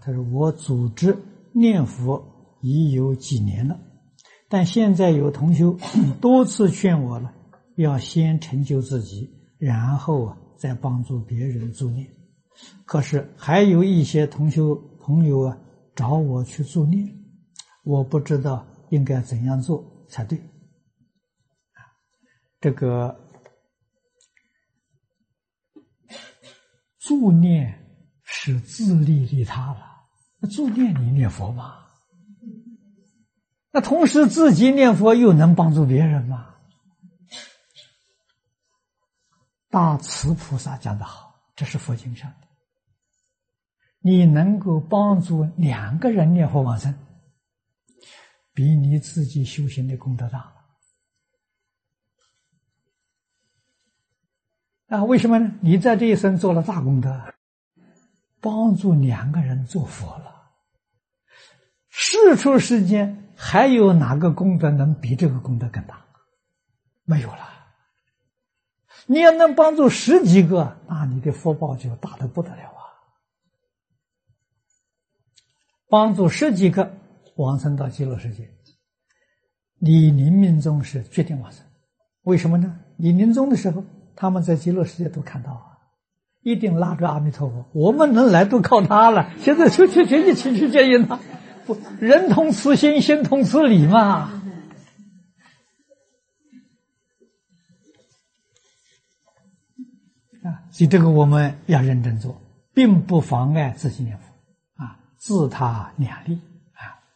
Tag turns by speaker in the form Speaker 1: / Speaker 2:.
Speaker 1: 他说我组织念佛已有几年了，但现在有同修多次劝我了，要先成就自己，然后再帮助别人助念。可是还有一些同修朋友找我去助念，我不知道应该怎样做才对。这个助念是自利利他了，那助念你念佛吗？那同时自己念佛又能帮助别人吗？大慈菩萨讲得好，这是佛经上的。你能够帮助2个人念佛往生，比你自己修行的功德大了。为什么呢？你在这一生做了大功德，帮助2个人做佛了。世出世间还有哪个功德能比这个功德更大？没有了。你要能帮助10几个，那你的福报就大得不得了啊！帮助10几个往生到极乐世界，你临命终时决定往生。为什么呢？你临终的时候，他们在极乐世界都看到啊，一定拉着阿弥陀佛，我们能来都靠他了，现在就一起去接引他，不，人同此心，心同此理嘛。所以这个我们要认真做，并不妨碍自己念佛自他两利。